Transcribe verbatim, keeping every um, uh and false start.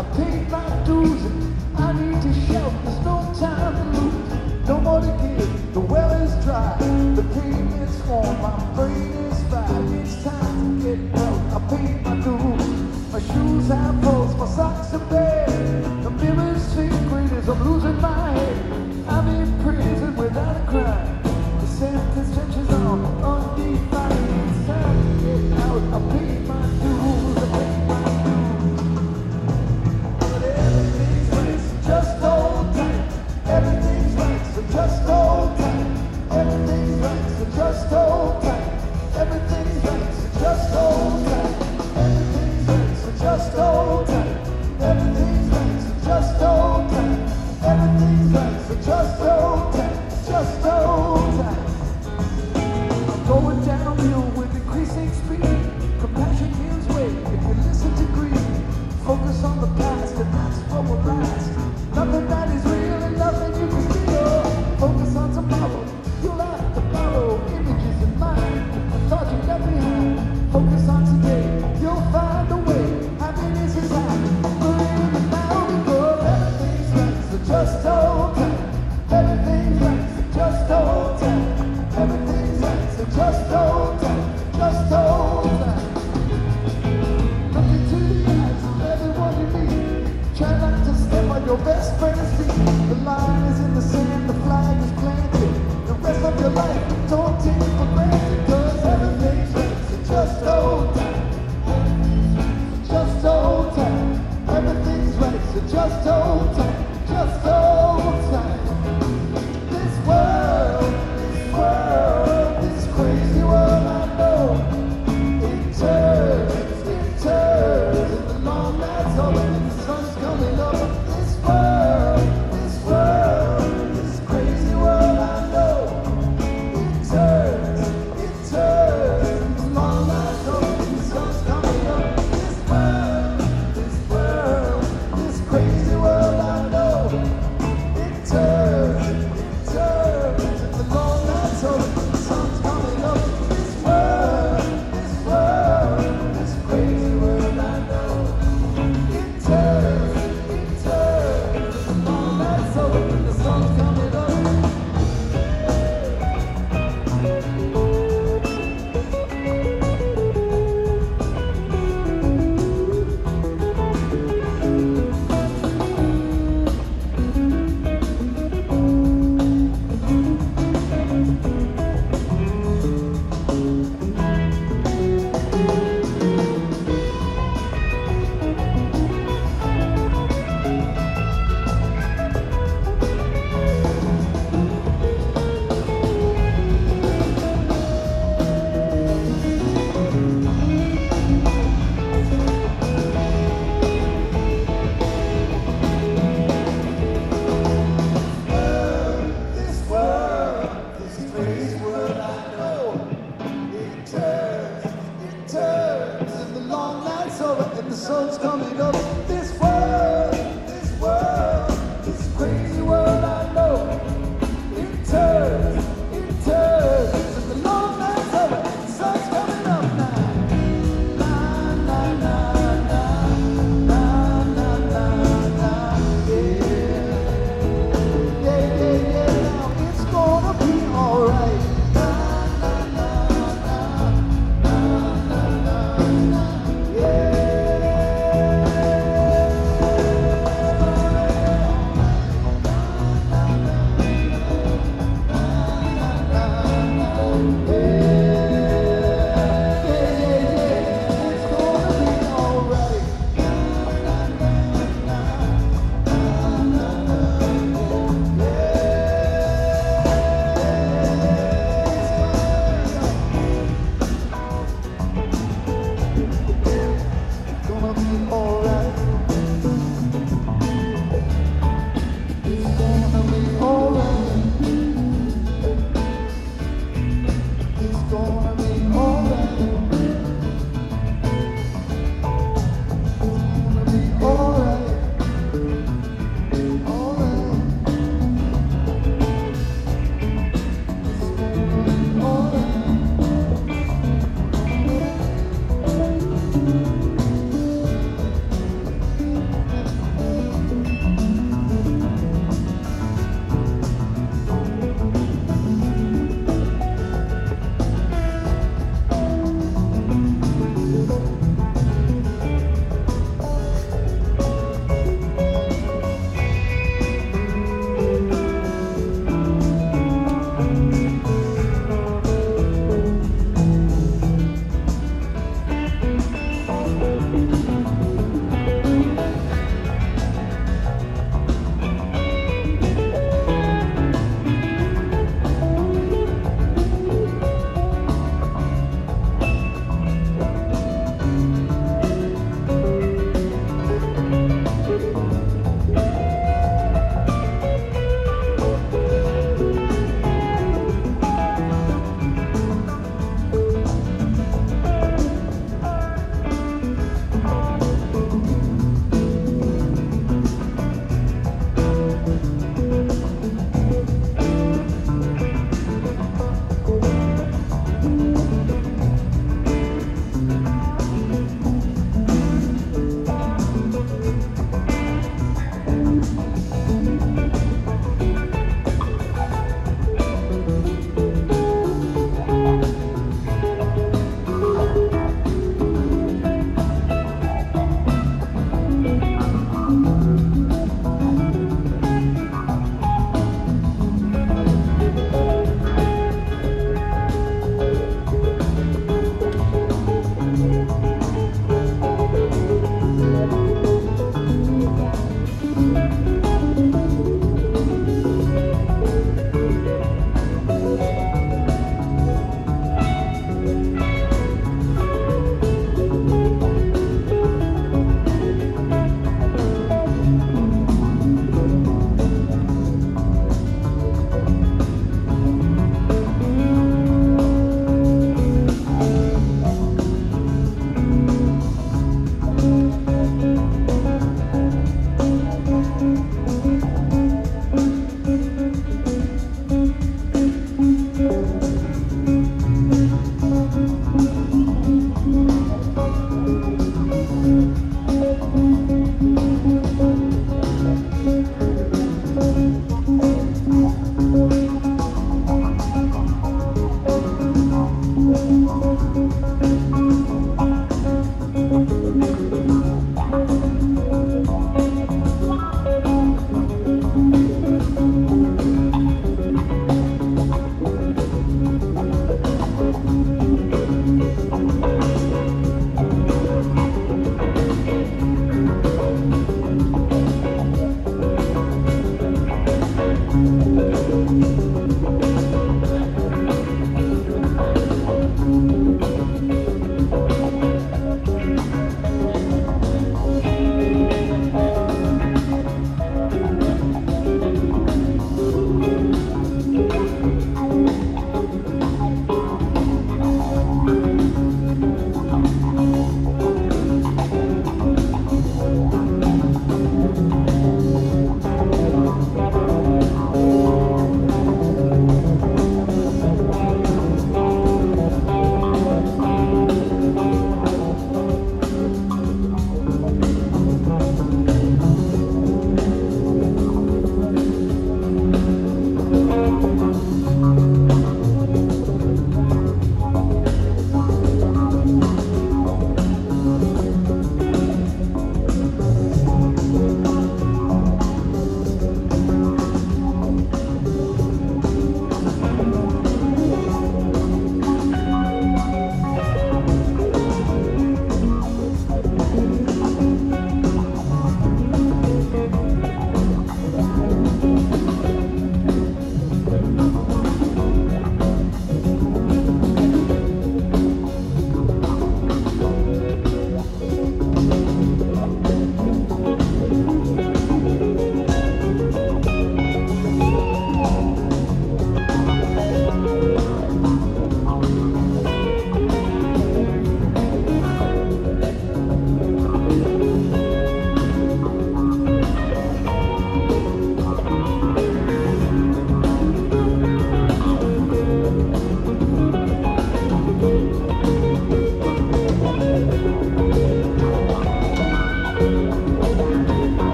I paid my dues and I need to shout. There's no time to lose, no more to give. The well is dry, the pain is warm, my brain is fried. It's time to get out. I paid my dues. My shoes have holes, my socks are bare. The mirror's secret is I'm losing my head. I'm in prison without a crime. The sentence stretches on, undefined. It's time to get out. I paid my dues. I paid my dues. But everything's right, so just hold tight. Everything's right, so just hold tight. Everything's right, so just hold tight. Everything's right, so just hold tight. Everything's right, so just hold tight. Everything's right, so just hold tight. Everything's right, so just hold tight. Just hold tight. I'm going downhill with increasing speed. Compassion gives way if you listen to greed. Focus on the past and that's what will last. Nothing that is real and nothing you can steal. Focus on tomorrow. You'll have to borrow images in mind. I thought you left behind. Focus on today. You'll find a way. Happiness is high. Believe it now because everything's right. So just hold tight. Everything's right. So just hold tight. Everything's right. So just hold tight. Just hold tight. Look into the eyes of everyone you meet. Try not to step on your best friend's feet. The line is in the sand. The flag is planted. The rest of your life, don't take it for granted. Cause everything's right. So just hold tight. Just hold tight. Everything's right. So just hold tight. Just hold tight. This world, this world, this crazy world I know. It turns, it turns, and the long night's over and the sun's coming up. This world, this world, this crazy world I know. It turns, it turns, and the long night's over and the sun's coming up. This world, this world, this crazy world I know. It turns, it turns, and the long night's over and the sun's coming up. This world, this world, this crazy world I know. It turns, it turns, and the long night's over and the sun's coming up. This world, this crazy world I know. It turns, it turns, and the long night's over and the sun's coming up.